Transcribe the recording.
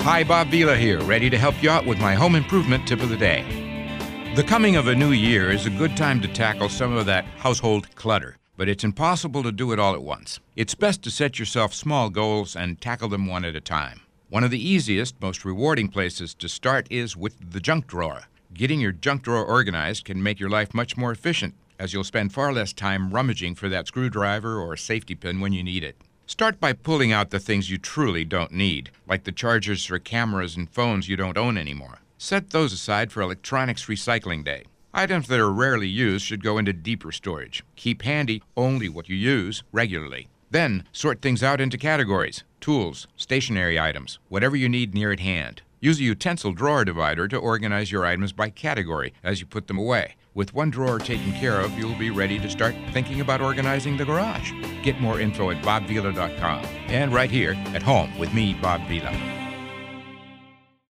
Hi, Bob Vila here, ready to help you out with my home improvement tip of the day. The coming of a new year is a good time to tackle some of that household clutter, but it's impossible to do it all at once. It's best to set yourself small goals and tackle them one at a time. One of the easiest, most rewarding places to start is with the junk drawer. Getting your junk drawer organized can make your life much more efficient, as you'll spend far less time rummaging for that screwdriver or safety pin when you need it. Start by pulling out the things you truly don't need, like the chargers for cameras and phones you don't own anymore. Set those aside for Electronics Recycling Day. Items that are rarely used should go into deeper storage. Keep handy only what you use regularly. Then sort things out into categories: tools, stationary items, whatever you need near at hand. Use a utensil drawer divider to organize your items by category as you put them away. With one drawer taken care of, you'll be ready to start thinking about organizing the garage. Get more info at bobvila.com and right here at home with me, Bob Vila.